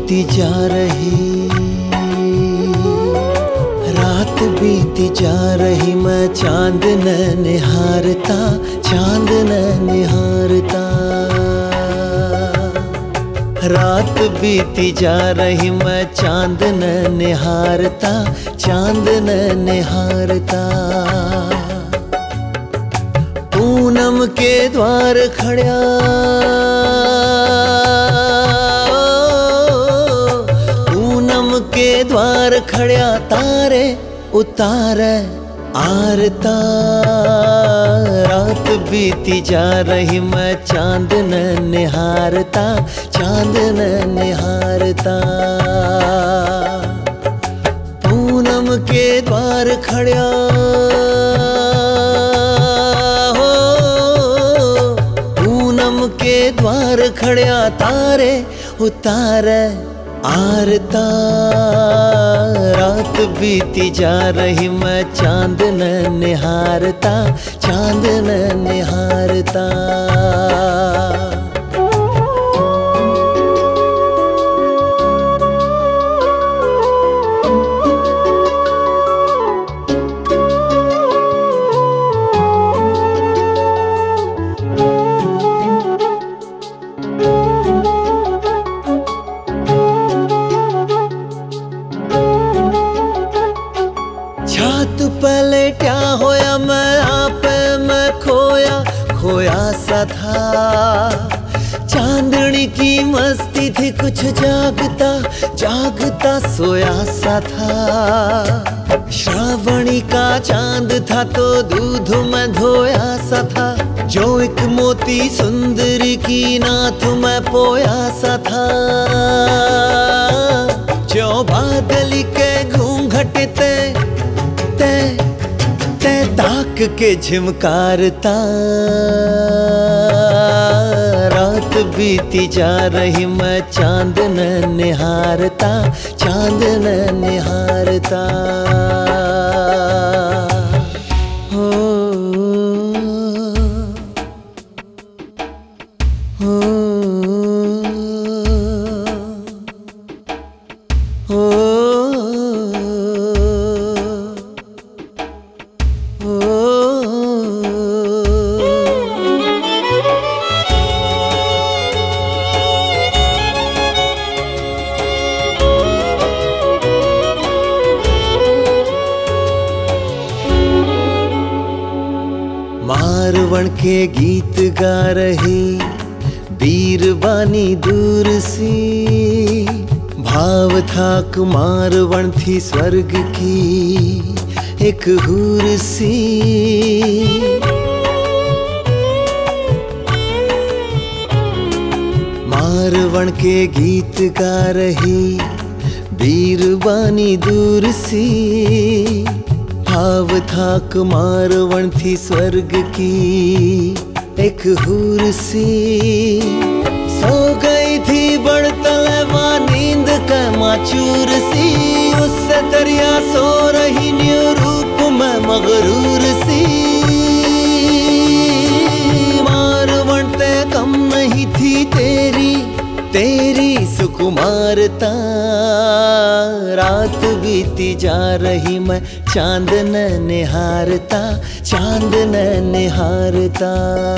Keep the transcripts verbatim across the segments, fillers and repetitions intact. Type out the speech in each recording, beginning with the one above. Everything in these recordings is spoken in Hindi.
बीती जा रही, रात बीती जा रही, मैं चांद न निहारता, चांद न निहारता। रात बीती जा रही, मैं चांद न निहारता, चांद न निहारता। पूनम के द्वार खड़ा, पूनम के द्वार खड़ा, तारे उतारे आरता। रात बीती जा रही, मैं चांद न निहारता, चांद न निहारता। पूनम के द्वार खड़ा, हो पूनम के द्वार खड़ा, तारे उतारे आरता। रात बीती जा रही, मैं चांद न निहारता, चांद न निहारता। छात पलटा होया, मैं आप में खोया खोया सा था। चांदनी की मस्ती थी, कुछ जागता जागता सोया सा था। श्रावणी का चांद था तो दूध में धोया सा था। जो एक मोती सुंदरी की नाथ में पोया सा था। जो बादल के घूंघट ते ते ते ताक के झिमकारता। रात बीती जा रही, मैं चांद न निहारता, चांद न निहारता। हो हो हो मारवण के गीत गा रही बीरबानी दूर सी। भाव था कुमारवण थी स्वर्ग की एक हूर सी। मारवण के गीत गा रही बीरबानी दूर सी। भाव था कुमारवण थी स्वर्ग की एक हूर सी। सो गई थी बड़तलवा नींद का माचूर सी। उससे दरिया सो रही न्यू रूप में मगरूर सी। मारवण ते कम नहीं थी तेरी तेरी सुकुमारता। रात बीती जा रही, मैं चांद न निहारता, चांद न निहारता।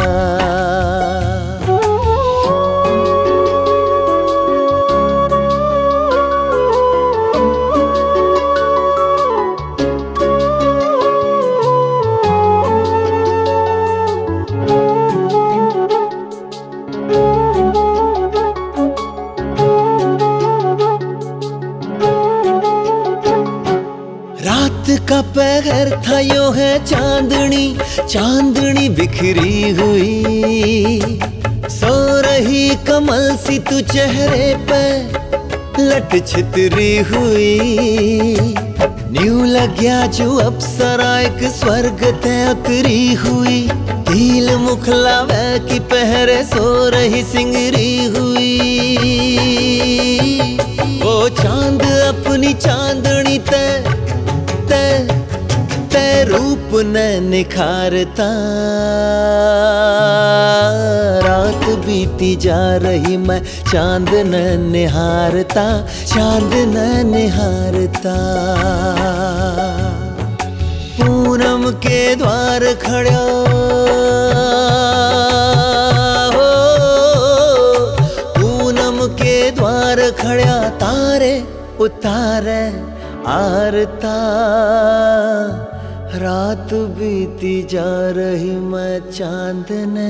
रात का पहर था यो है चांदनी, चांदनी बिखरी हुई। सो रही कमल सी तू चेहरे पे लट छितरी हुई। न्यू लग्या जो अप्सरा एक स्वर्ग ते उतरी हुई। तिल मुखलावे की पहरे सो रही सिंगरी हुई। वो चांद अपनी चांदनी ते ते रूप न निखारता। रात बीती जा रही मैं चांद न निहारता, चांद न निहारता। पूनम के द्वार खड़ा हो, पूनम के द्वार खड़ा तारे उतारे आरता। रात बीती जा रही मैं चांद न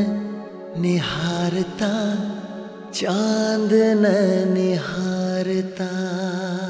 निहारता, चांद न निहारता।